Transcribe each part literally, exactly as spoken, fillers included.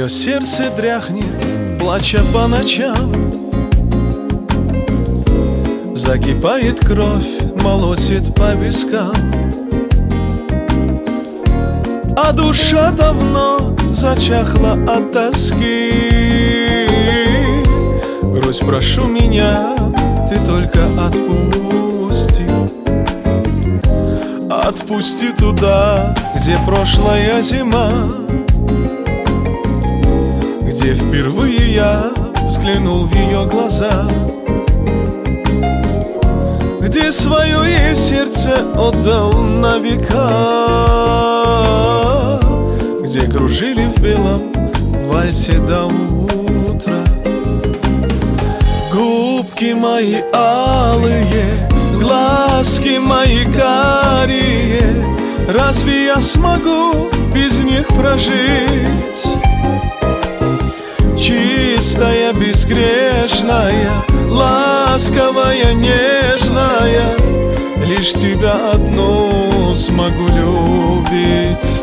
Мое сердце дряхнет, плача по ночам. Закипает кровь, молотит по вискам. А душа давно зачахла от тоски. Грусть, прошу меня, ты только отпусти. Отпусти туда, где прошлая зима, где впервые я взглянул в ее глаза, где свое сердце отдал на века, где кружили в белом вальсе до утра. Губки мои алые, глазки мои карие, разве я смогу без них прожить? Чистая, безгрешная, ласковая, нежная, лишь тебя одну смогу любить.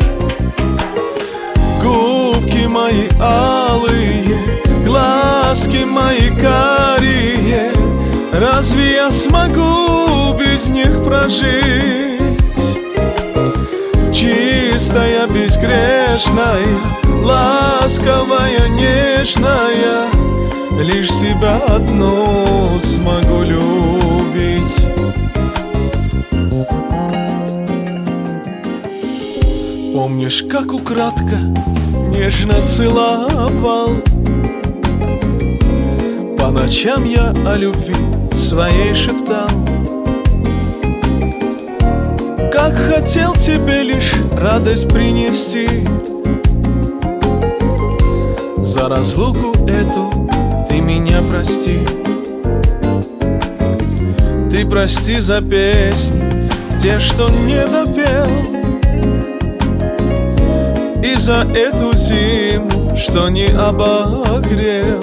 Губки мои алые, глазки мои карие, разве я смогу без них прожить? Чистая, безгрешная, ласковая, нежная, лишь себя одну смогу любить. Помнишь, как украдко нежно целовал? По ночам я о любви своей шептал. Как хотел тебе лишь радость принести. За разлуку эту ты меня прости. Ты прости за песни, те, что не допел, и за эту зиму, что не обогрел.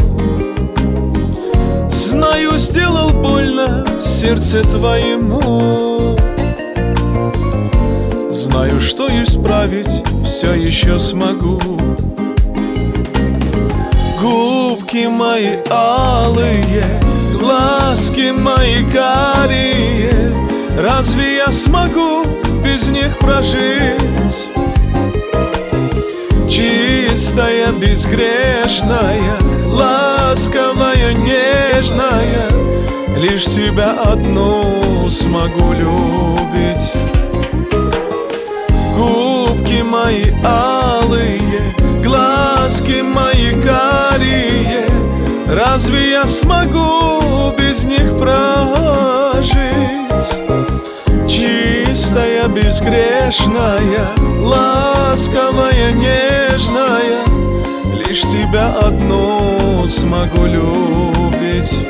Знаю, сделал больно сердце твоему. Знаю, что исправить все еще смогу. Губки мои алые, глазки мои карие, разве я смогу без них прожить? Чистая, безгрешная, ласковая, нежная, лишь тебя одну смогу любить. Губки мои алые, глазки мои карие, разве я смогу без них прожить? Чистая, безгрешная, ласковая, нежная, лишь тебя одну смогу любить.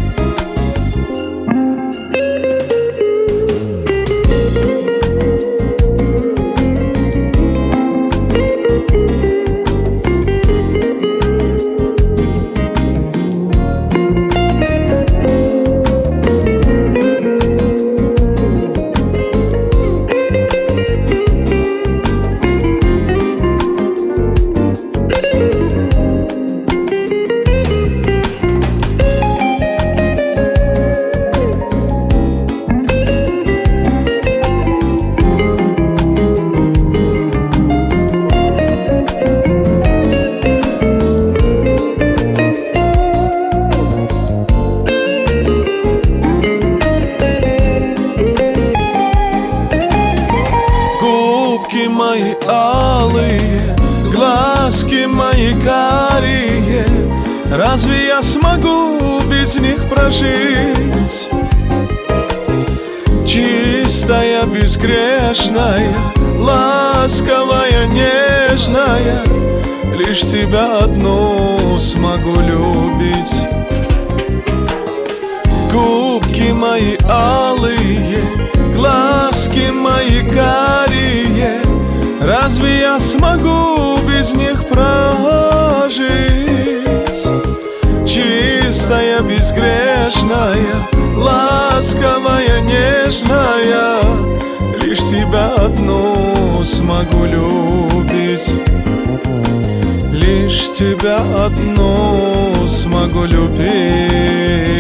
Губки мои алые, глазки мои карие, разве я смогу без них прожить? Чистая, безгрешная, ласковая, нежная, лишь тебя одну смогу любить. Губки мои алые, глазки мои карие, разве я смогу без них прожить? Чистая, безгрешная, ласковая, нежная, лишь тебя одну смогу любить. Лишь лишь тебя одну смогу любить.